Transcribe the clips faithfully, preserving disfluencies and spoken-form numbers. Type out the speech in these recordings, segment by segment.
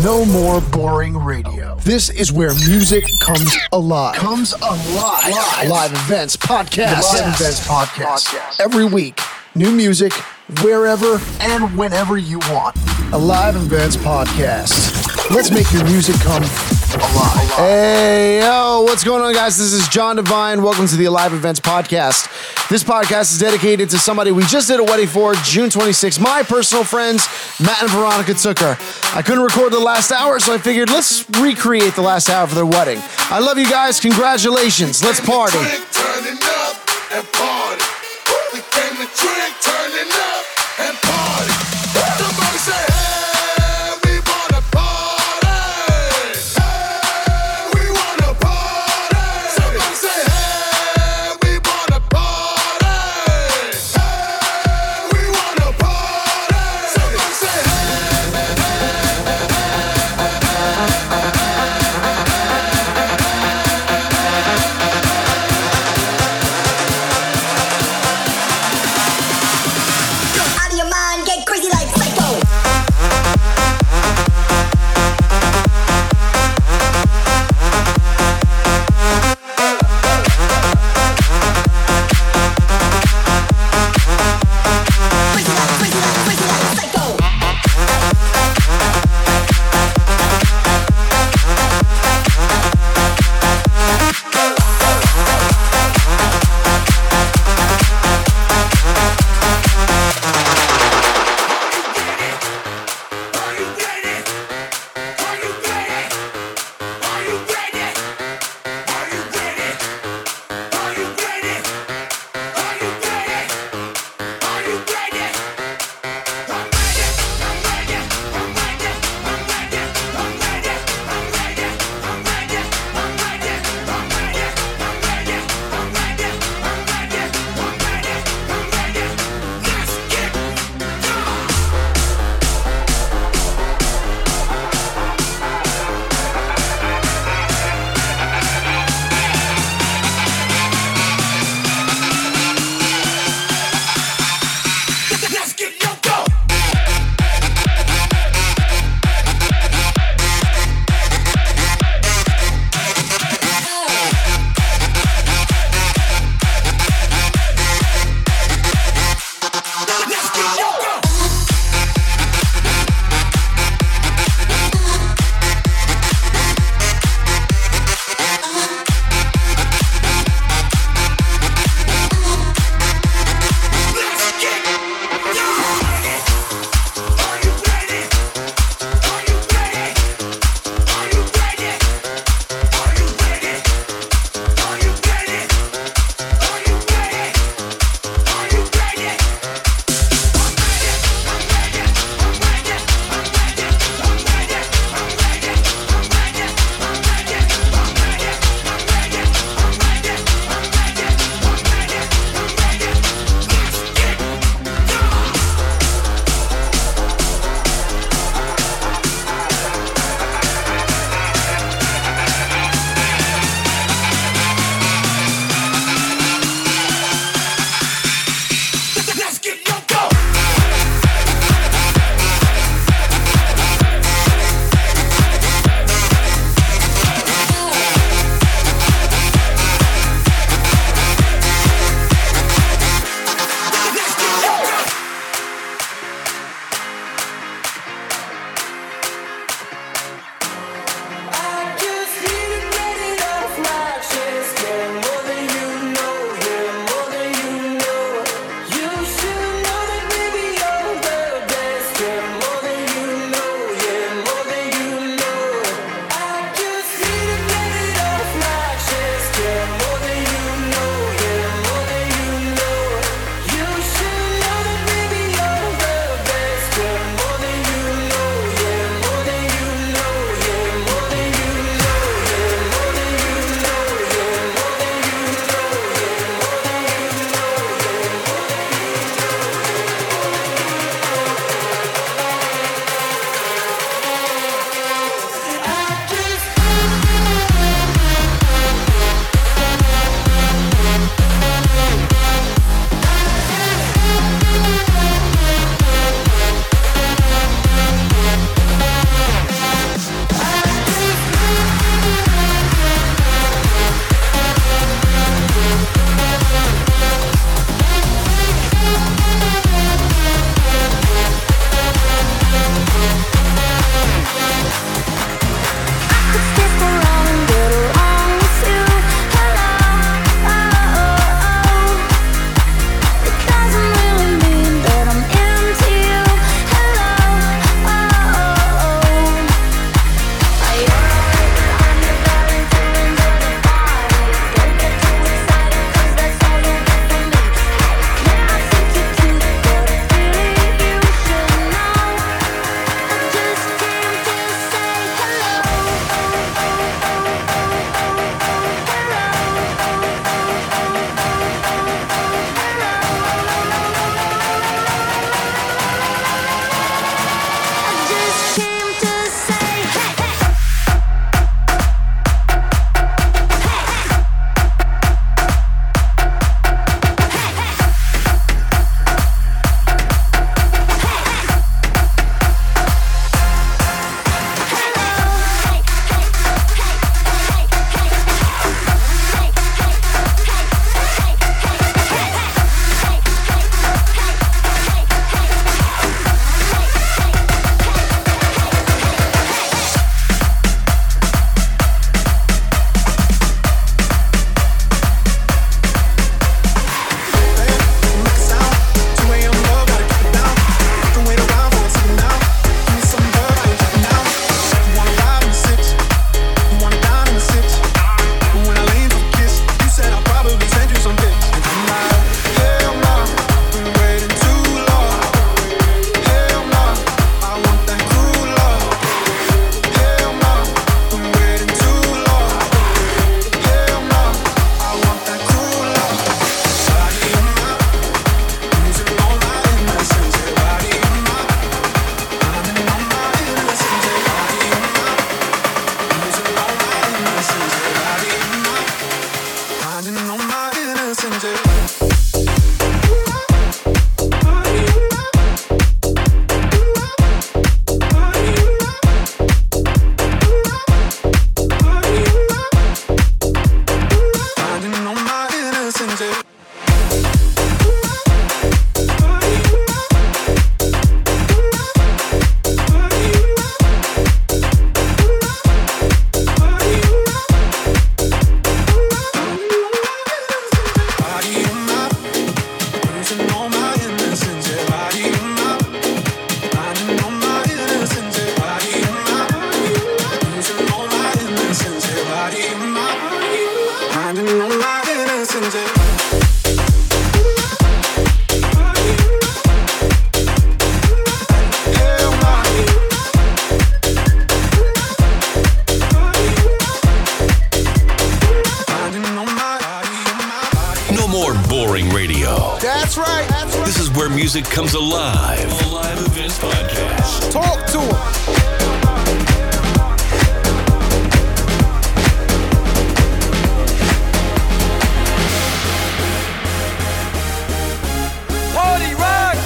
No more boring radio. This is where music comes alive. Comes alive. Live, Live events, podcasts. Live events, podcasts. Podcast. Every week, new music, wherever and whenever you want. A Live Events Podcast. Let's make your music come alive. Hey, yo, what's going on, guys? This is John Devine. Welcome to the Alive Events Podcast. This podcast is dedicated to somebody we just did a wedding for, June twenty-sixth. My personal friends, Matt and Veronica Zucker. I couldn't record the last hour, so I figured let's recreate the last hour for their wedding. I love you guys. Congratulations. Let's party. Turning up and party. We came to drink, turning up and party. Somebody say, hey, we wanna party. Hey, we wanna party. Somebody say, hey, we wanna party. Hey, we wanna party. Somebody say, music comes alive. A live events podcast. Talk to him. Party rock!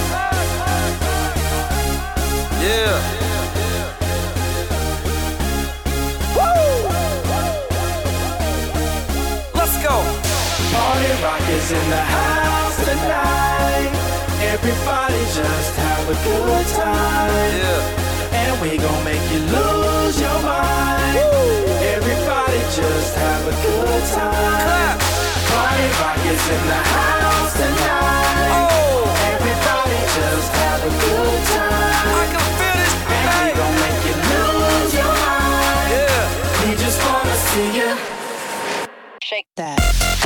Yeah. Woo! Let's go. Party rock is in the house tonight. Everybody just have a good time. Yeah. And we gon' make you lose your mind. Woo! Everybody just have a good time. Clap. Party rock is in the house tonight. Oh. Everybody just have a good time. I can feel this And we beat. gon' make you lose your mind. Yeah. We just wanna see you Shake that.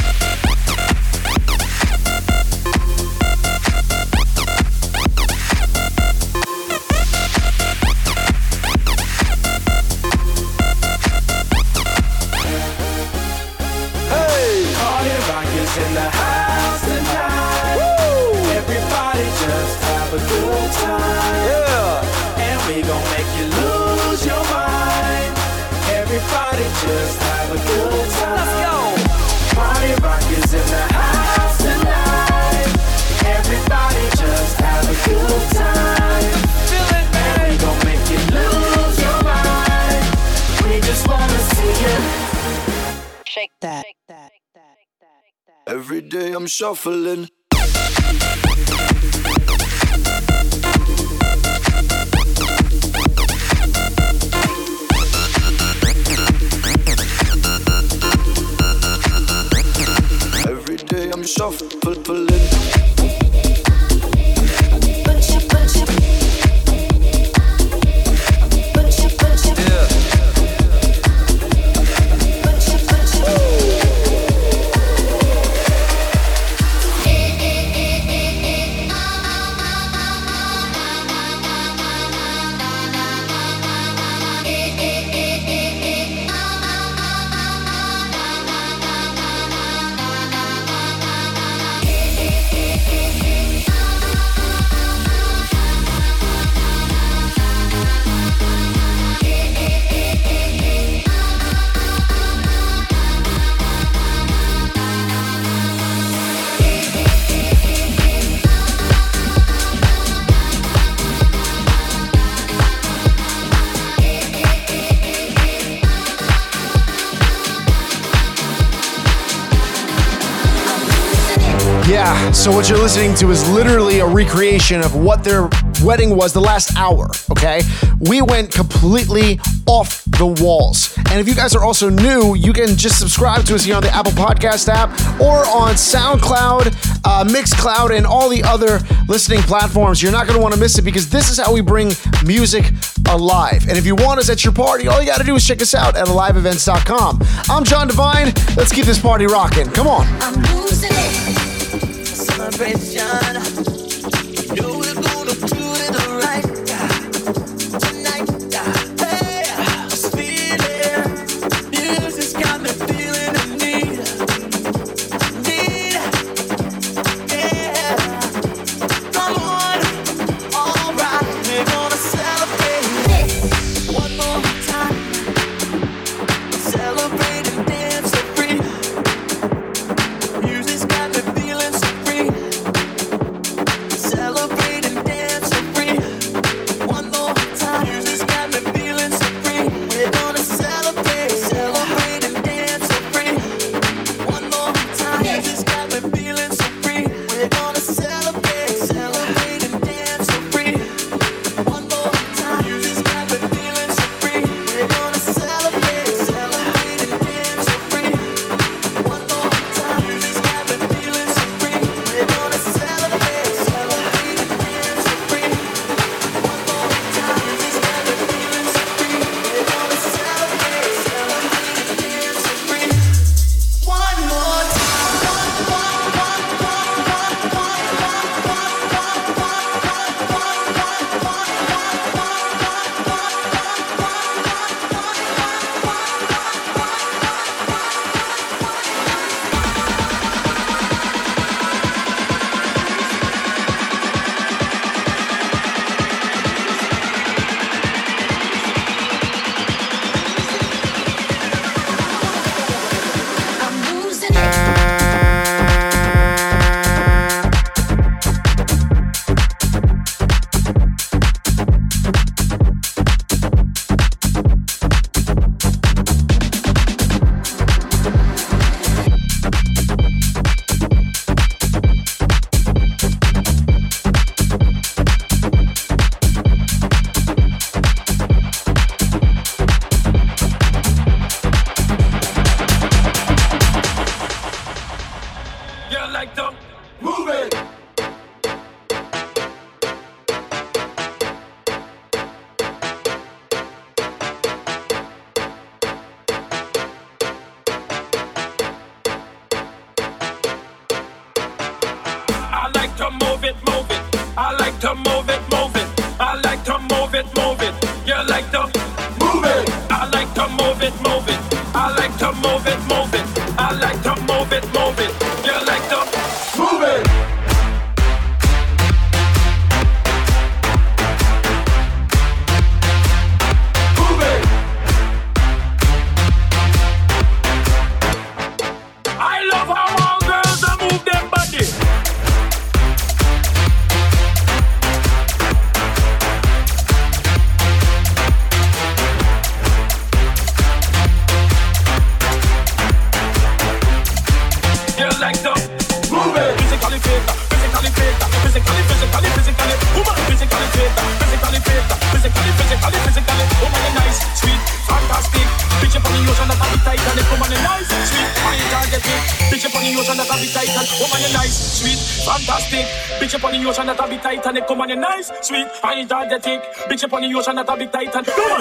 Party rock is in the house tonight. Woo! Everybody just have a good time. Yeah. And we gon' make you lose your mind. Everybody just have a good time. Let's go. Party rock is in the house tonight. Everybody just have a good time. Feel it, And we man. gon' make you lose your mind. We just wanna see you. Shake that. Every day I'm shuffling. Every day I'm shuffling. Yeah. Yeah, so what you're listening to is literally a recreation of what their wedding was the last hour, okay? We went completely off the walls. And if you guys are also new, you can just subscribe to us here on the Apple Podcast app or on SoundCloud, uh, Mixcloud, and all the other listening platforms. You're not going to want to miss it because this is how we bring music alive. And if you want us at your party, all you got to do is check us out at alive events dot com. I'm John Devine. Let's keep this party rocking. Come on. I'm losing it. Celebration. You know we're gonna do it right tonight. Hey, this feeling, music's got me feeling the need, need. Yeah, come on, all right, we're gonna celebrate one more time. Celebrate and dance so free. Music's got me feeling so free. You like to move it. I like to move it, move it. I like to move it, move it. I like to move it, move it. You like to move it. Move it. I love how all girls are move their body. Like the move it. Physically fit, physically fit, physically, physically, physically. Woman, physically fit, physically fit, physically, physically, physically. Woman, you nice, sweet, fantastic. Bitch up on the ocean that I be tight and woman, you nice, sweet, energetic. Bitch up on the ocean that I be tight and woman, you nice, sweet, fantastic. Bitch up on the ocean that I be tight and woman, you nice, sweet, energetic. Bitch up on the ocean that I be tight and woman.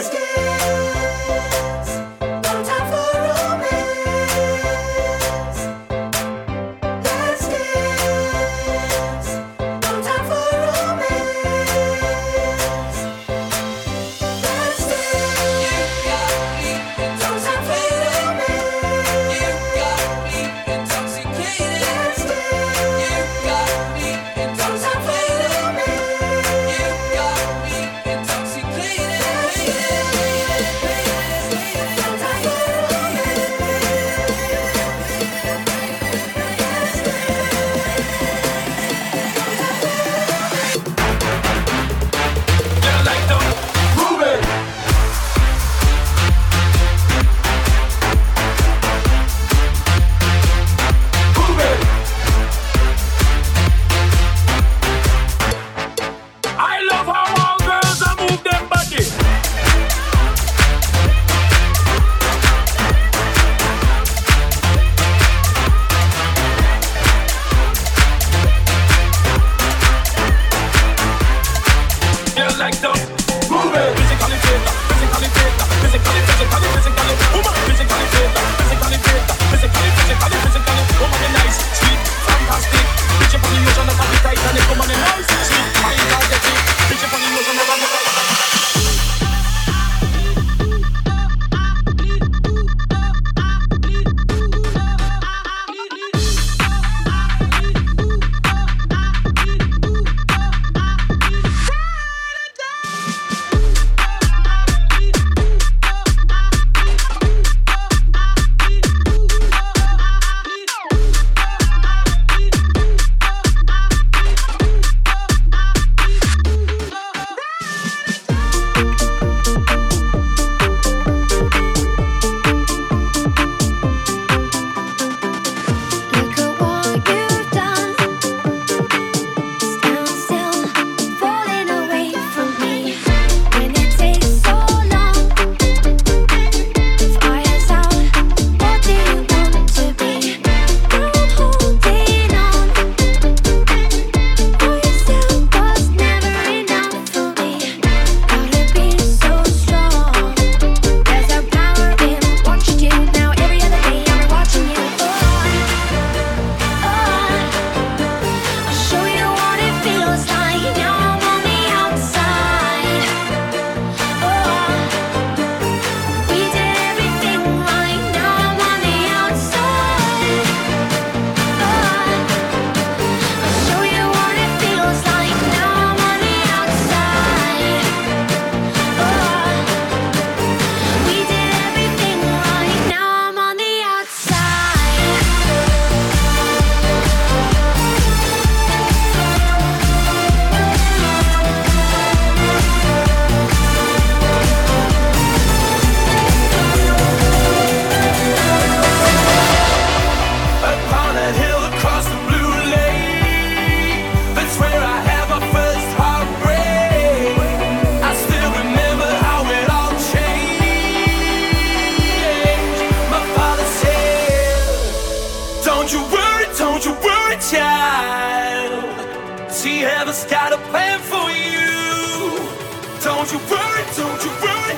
heaven's got a plan for you. Don't you worry, don't you worry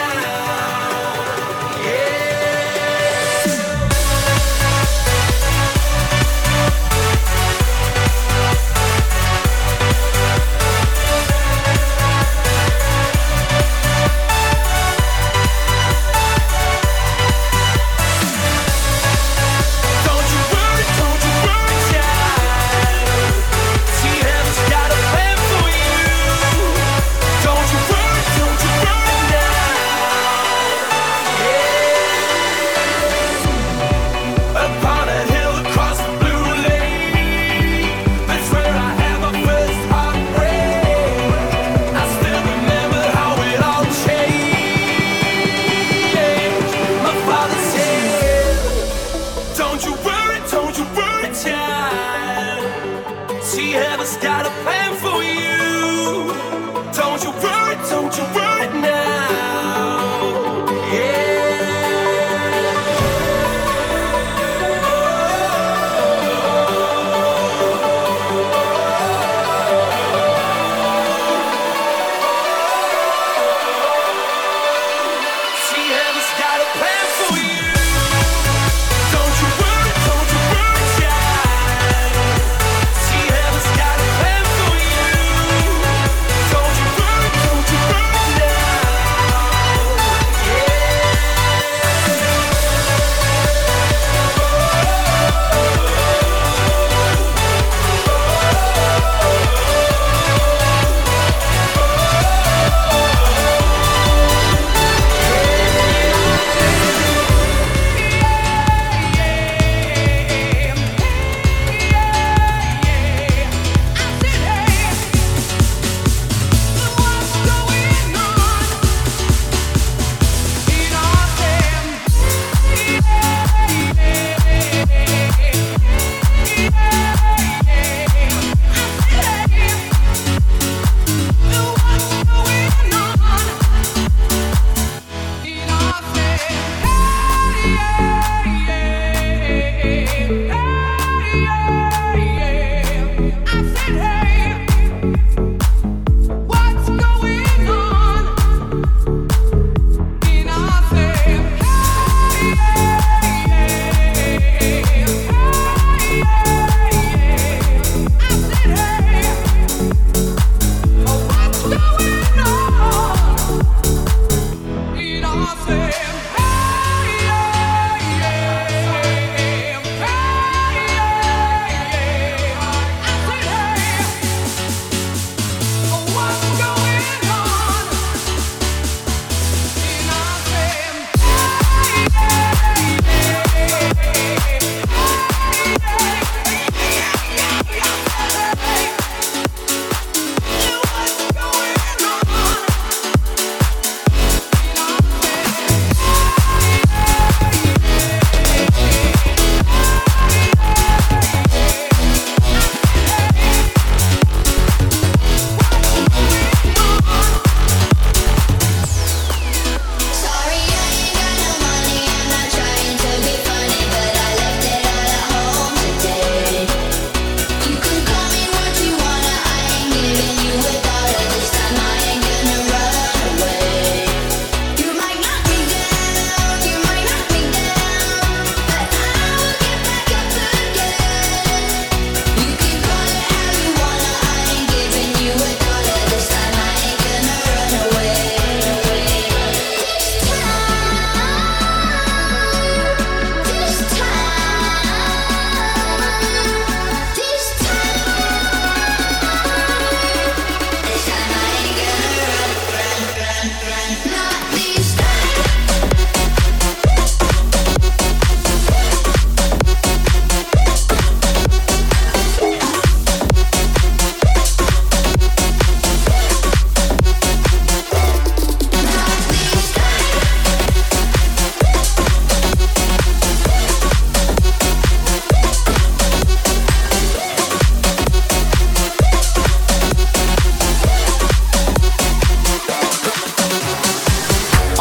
now. Yeah.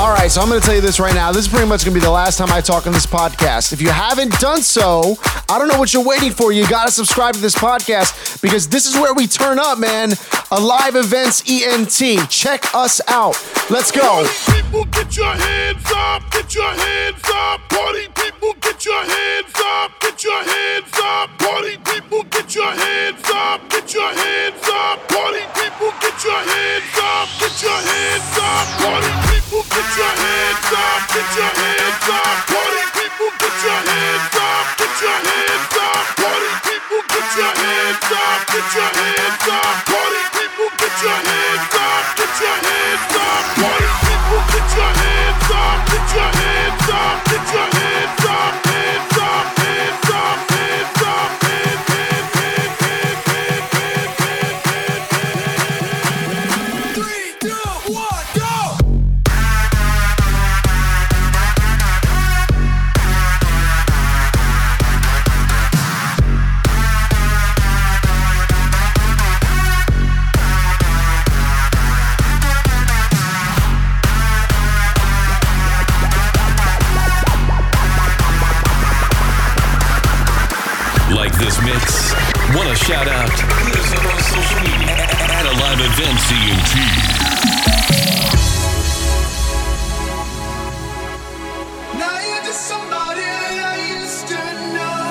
All right, so I'm going to tell you this right now. This is pretty much going to be the last time I talk on this podcast. If you haven't done so, I don't know what you're waiting for. You got to subscribe to this podcast because this is where we turn up, man. A live events E N T. Check us out. Let's go. Party people, get your hands up. Get your hands up. Party people, get your hands up. Get your hands up. Party people, get your hands up. Get your hands up. Party people, get your hands up. Get your hands up. Party people, get your hands up. Get your hands up. Party people, get your hands up. Get your hands up. Party people, get your hands up. Get your hands up. Party people, get your hands up. Get your hands up. Party people, get your hands up. Get your hands up. Get your hands up. Hands up. Hands up. Hands up. Hands, hands, hands, hands, hands, hands, hands, hands. Three, two, one, go! Like this mix? Want to shout out? Hit us up on social media at Alive Events E N T. Now you're just somebody I used to know.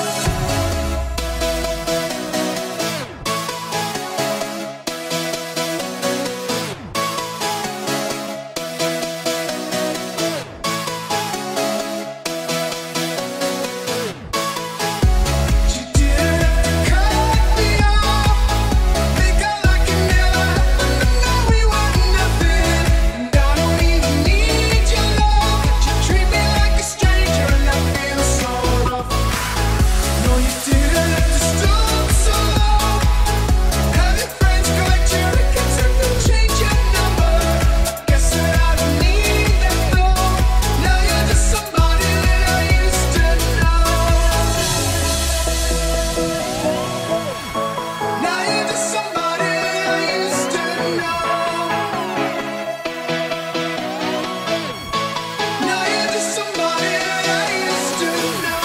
You didn't have to cut me off. Make it like it never happened. I know we were nothing, and I don't even need your love. But you treat me like a stranger, and I feel so rough. No, you didn't have to stoop so low. Have your friends collect your records and then change your number. Guess that I don't need that though. Now you're just somebody that I used to know. Now you're just somebody that I used to know. Now you're just somebody that I used to know.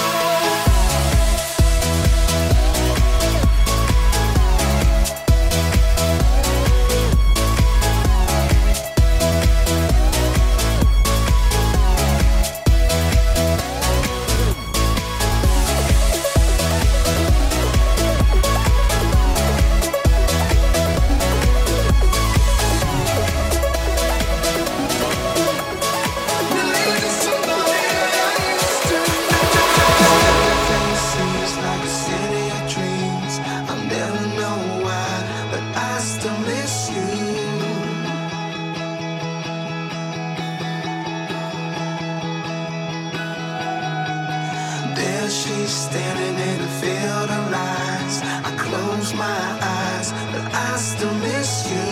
Now you're just somebody that I used to know. Seems like a city of dreams. I'll never know why, but I still miss you. There she's standing in a field of lights. I close my eyes, but I still miss you.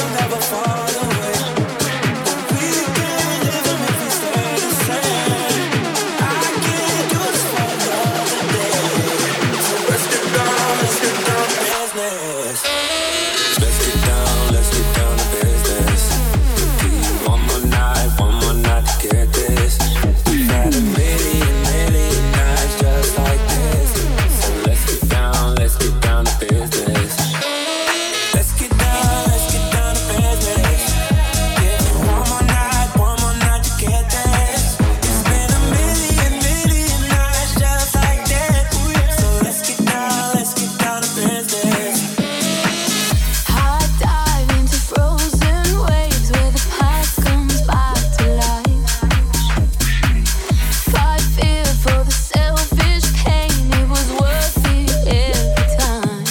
business. Let's get down, let's get down to business. One more night, one more night to get this. We've had a million, million nights just like this. So let's get down, let's get down to business. Let's get down, let's get down to business. Yeah, one more night, one more night to get this. It's been a million, million nights just like this. So let's get down, let's get down to business. High dive into frozen waves where the past comes back to life. Fight fear for the selfish pain, it was worth it every time.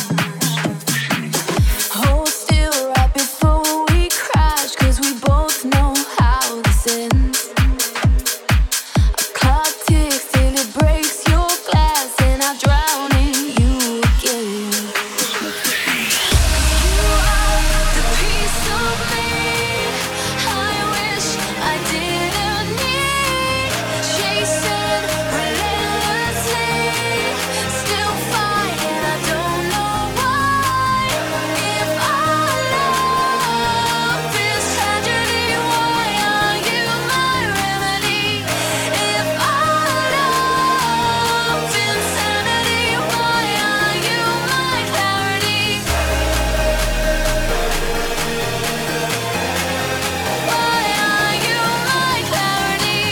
Hold still right before we crash, cause we both know how this ends. A clock ticks till it breaks your glass, and I drown in you again. You are the piece of me I wish I didn't need. Chasing relentlessly, still fighting, I don't know why. If our love is tragedy, why are you my remedy? If our love's insanity, why are you my clarity? Why are you my clarity?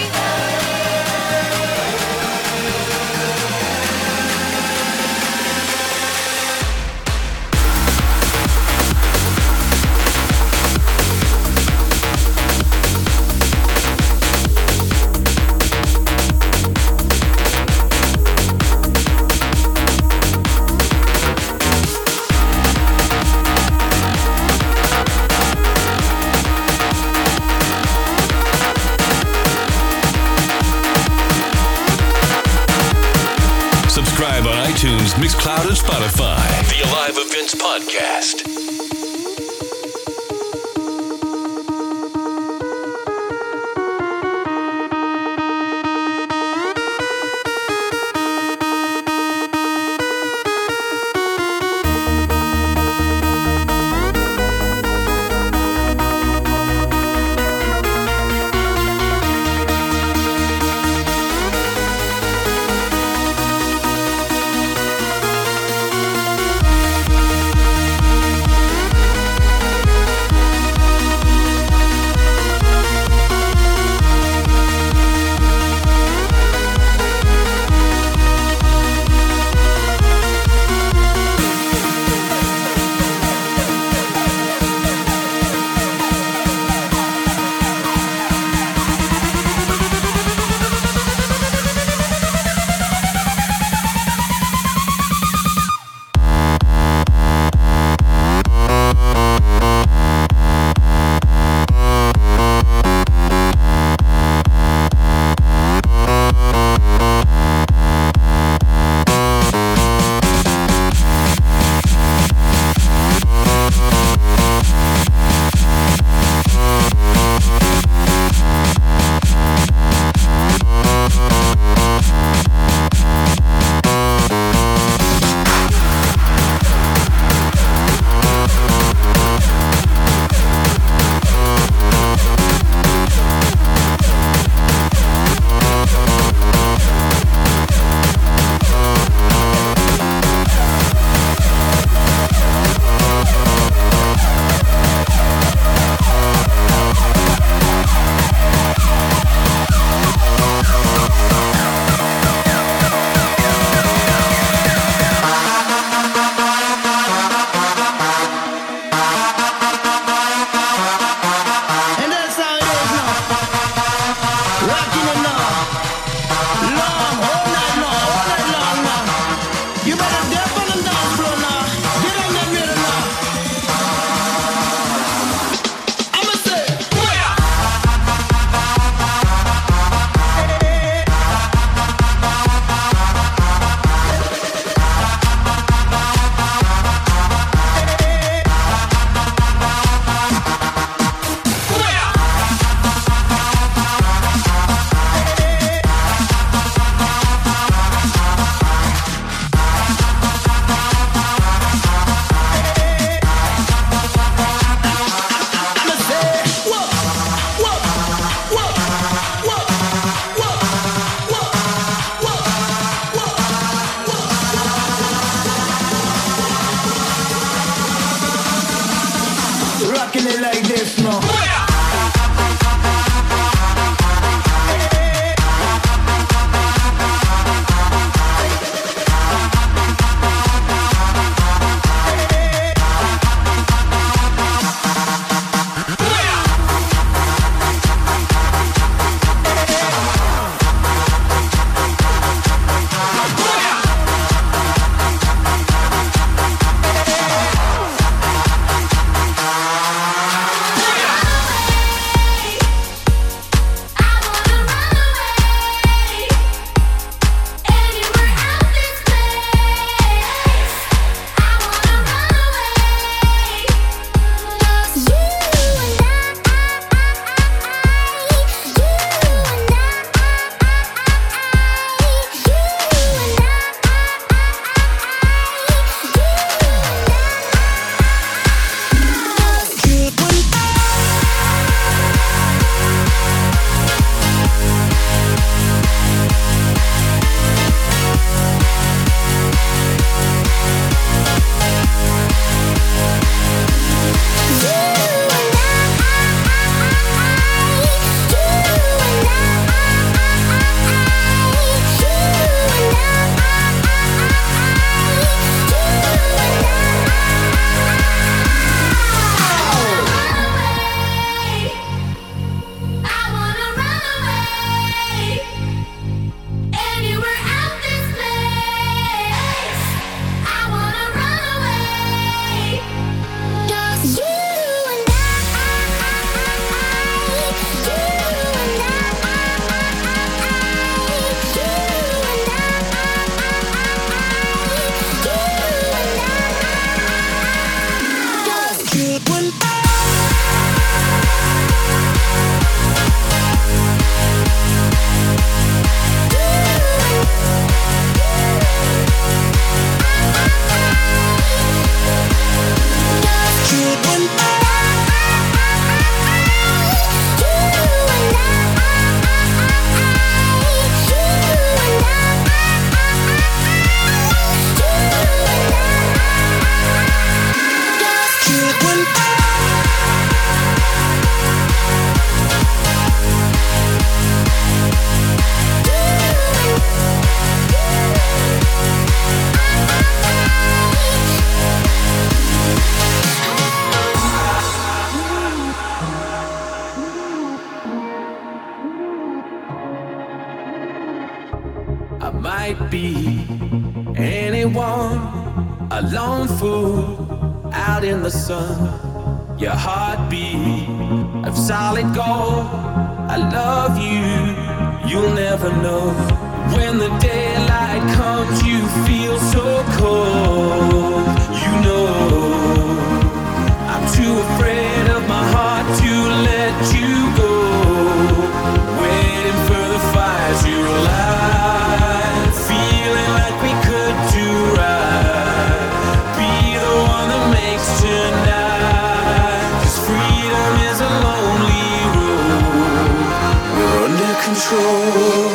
Subscribe on iTunes, Mixcloud, and Spotify. The Alive Events Podcast. Why rocking it like this now. might be anyone, a lone fool out in the sun. Your heartbeat of solid gold. I love you, you'll never know. When the daylight comes, you feel so cold. You know, I'm too afraid of my heart to let you go. Waiting for the fires you light, feeling like we could do right. Be the one that makes tonight, 'cause freedom is a lonely road. We're under control.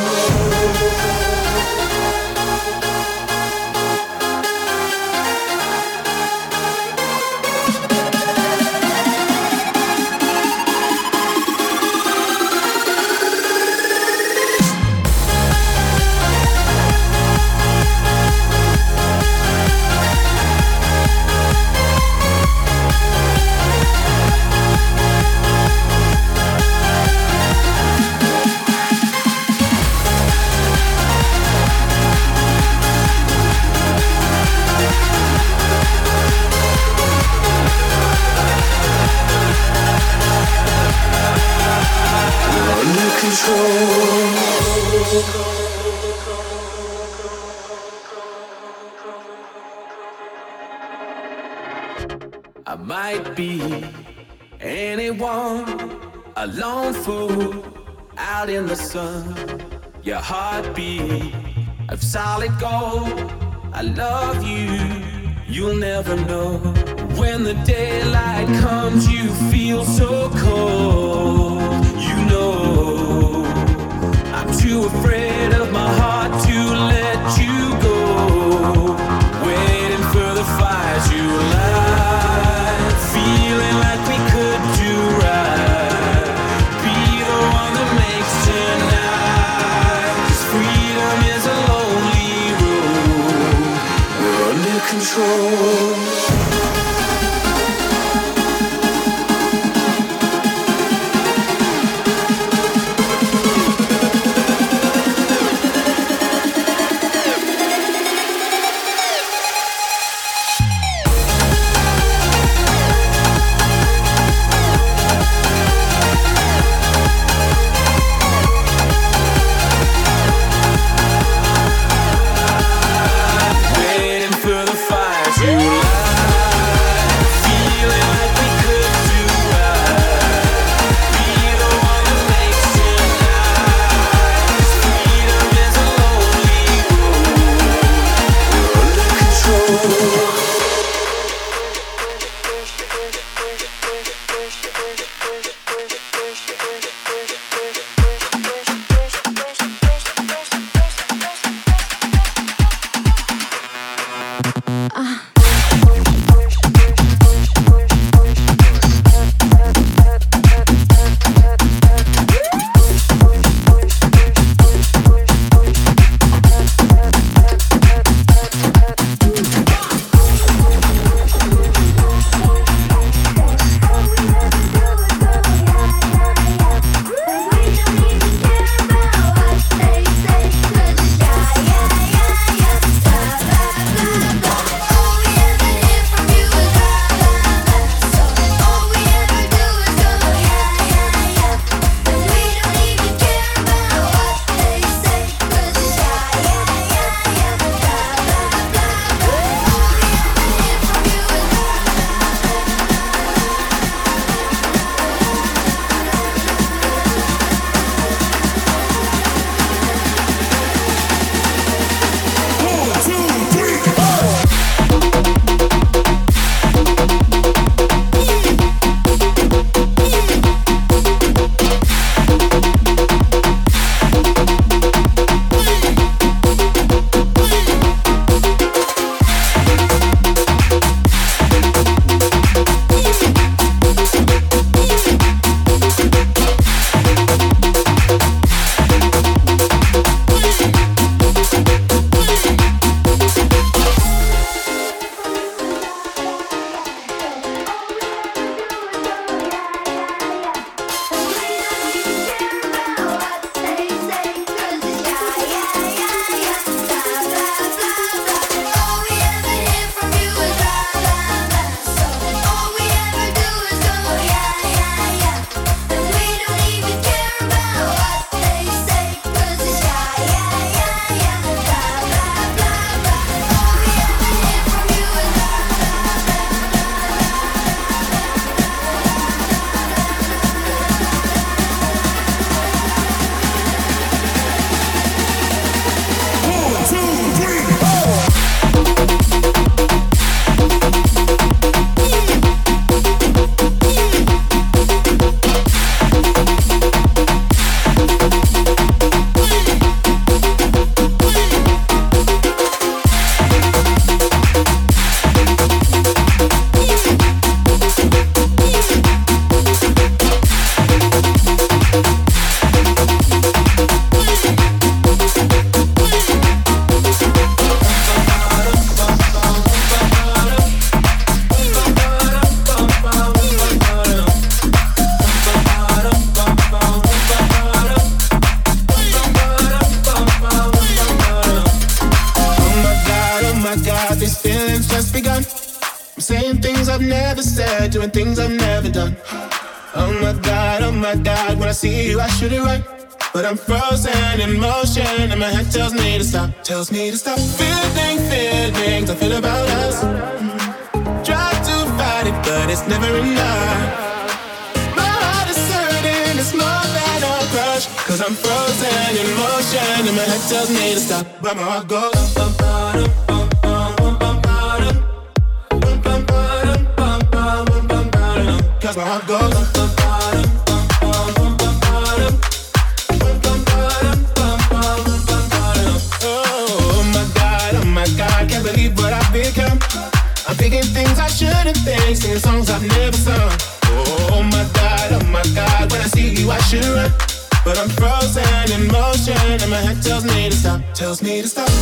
I might be anyone, a lone fool out in the sun. Your heartbeat of solid gold. I love you, you'll never know. When the daylight comes, you feel so cold. You know, I'm too afraid of my heart to let you go. Waiting for the fires you light, feeling like we could saying things I've never said, doing things I've never done. Oh my God, oh my God, when I see you I shoot it right, but I'm frozen in motion and my head tells me to stop, tells me to stop. Feeling feelings I feel about us. Try to fight it, but it's never enough. My heart is hurting, it's more than a crush, cause I'm frozen in motion and my head tells me to stop, but my heart goes bum, bum, bum, bum, bum, bum, bum, bum, bum, bum, bum, bum, cause my heart goes bum, bum, bum, bum, bum, bum, oh my God, oh my God, can't believe what I've become. I'm thinking things I shouldn't think, singing songs I've never sung. Oh my God, oh my God, when I see you I should run, but I'm frozen in motion and my head tells me to stop, tells me to stop.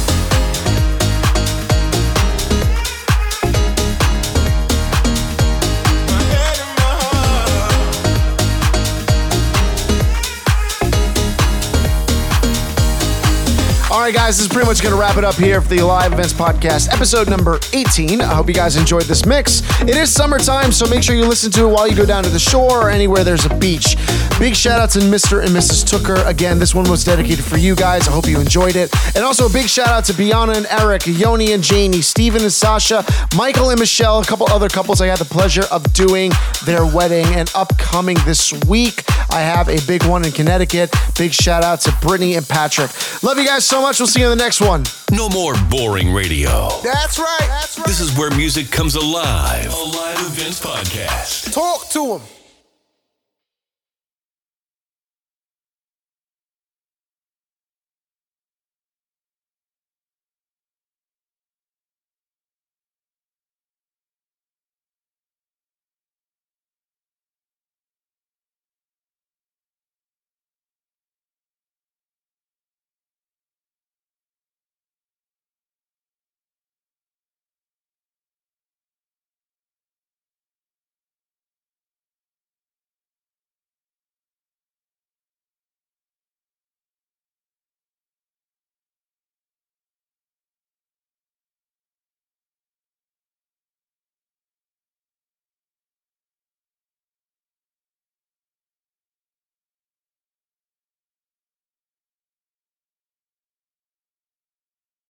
All right, guys, this is pretty much going to wrap it up here for the Live Events Podcast, episode number eighteen. I hope you guys enjoyed this mix. It is summertime, so make sure you listen to it while you go down to the shore or anywhere there's a beach. Big shout out to Mister and Missus Tooker. Again, this one was dedicated for you guys. I hope you enjoyed it. And also a big shout out to Bianna and Eric, Yoni and Janie, Steven and Sasha, Michael and Michelle, a couple other couples I had the pleasure of doing their wedding. And upcoming this week, I have a big one in Connecticut. Big shout out to Brittany and Patrick. Love you guys so much. We'll see you in the next one. No more boring radio. That's right. That's right. This is where music comes alive. A Live Events Podcast. Talk to them.